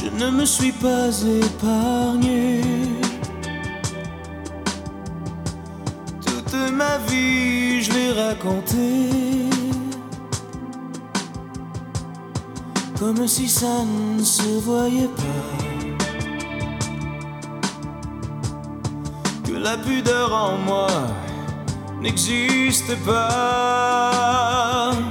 Je ne me suis pas épargné. Toute ma vie, je l'ai racontée, comme si ça ne se voyait pas, que la pudeur en moi n'existe pas.